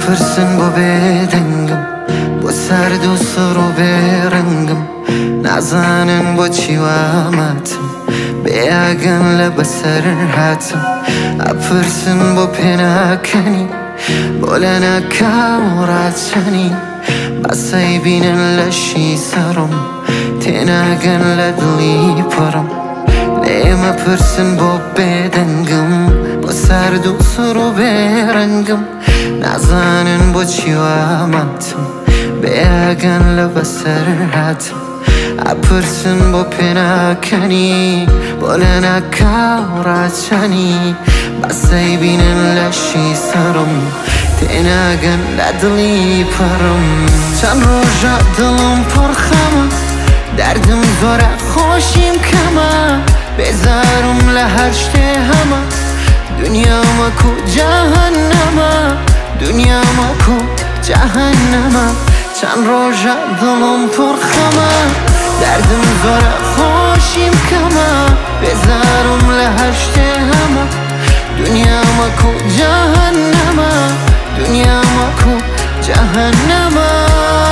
مپرسن با بدنگم با سرد و سر و برنگم نزانن با چی وامتم بیاگن لبسر حتم اپرسن با پناکنی بولنا کوراتشنی بسای بینن لشی سرم تناگن لدلی پرم لیما پرسن با بدنگم با سرد و سر و برنگم نزانن با چی وامتم بیاگن لبسر حتم اپرسن با پناکنی بولنا کوراتشنی بسای بینن لشی سرم تناگن لدلی پرم چند روژا دلم پرخمه دردم زوره خوشیم کمه بذارم لهر شته همه دنیا مکو جهنمه دنیا مکو جهنمه چند روژا دلم پرخمه دردم زوره خوشیم کمه بذارم لهر شته همه دنیا مکو جهنمه دنیا مکو جهنمه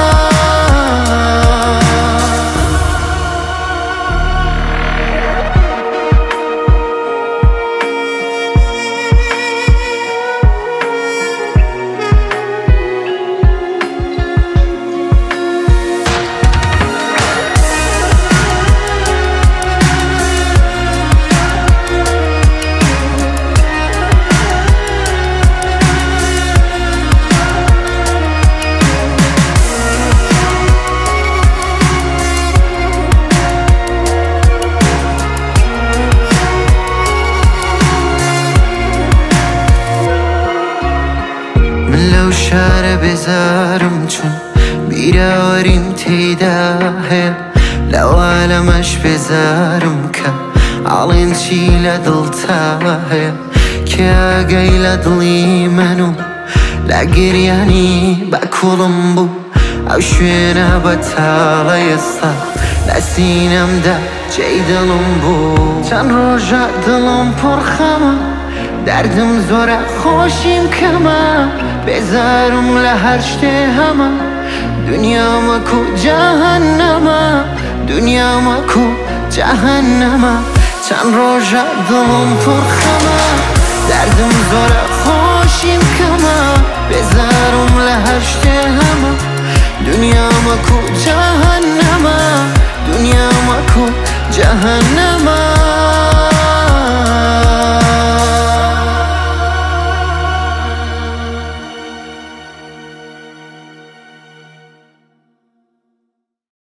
لو شعر بذارم چون بیراوریم تیدا هیا لو عالمش بذارم که عالین چی لدلتا هیا که آگای لدلی منو لگریانی بکولم بو او شوینا بطاله استا لسینم ده جای دلم بو چند روژا دلم پرخمه دردم زوره خوشیم کمه بذارم لهر شته همه دنیا مکو جهنمه دنیا مکو جهنمه چند روژا دلم پرخمه دردم زوره خوشیم کمه بذارم لهر شته همه دنیا مکو جهنمه دنیا مکو جهنمه